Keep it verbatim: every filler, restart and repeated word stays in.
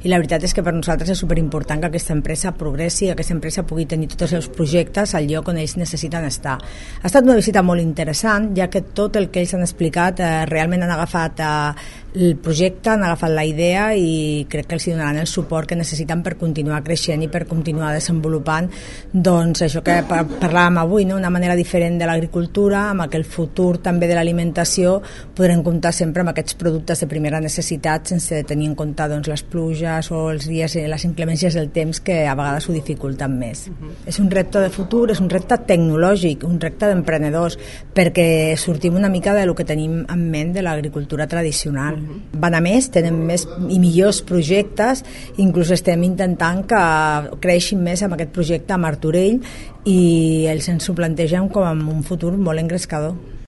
i la veritat és que per nosaltres és superimportant que aquesta empresa progressi, que aquesta empresa pugui tenir tots els seus projectes al lloc on ells necessiten estar. Ha estat una visita molt interessant, ja que tot el que ells han explicat eh, realment han agafat eh, el projecte, han agafat la idea i crec que els donaran el suport que necessiten per continuar creixent i per continuar desenvolupant doncs això que parlàvem avui, no? Una manera diferent de l'agricultura, amb aquell futur també de l'alimentació, podrem comptar sempre amb aquests productes de primera necessitat sense tenir en compte doncs, les pluges o els dies, les inclemències del temps que a vegades ho dificulten més. Uh-huh. És un repte de futur, és un repte tecnològic, un repte d'emprenedors, perquè sortim una mica de lo que tenim en ment de l'agricultura tradicional. Uh-huh. Van a més, tenen més i millors projectes, inclús estem intentant que creixin més amb aquest projecte a Martorell i ells ens ho plantegen com un futur molt engrescador.